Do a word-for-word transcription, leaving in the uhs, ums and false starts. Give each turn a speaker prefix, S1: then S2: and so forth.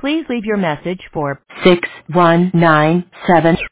S1: Please leave your message for six one nine seven.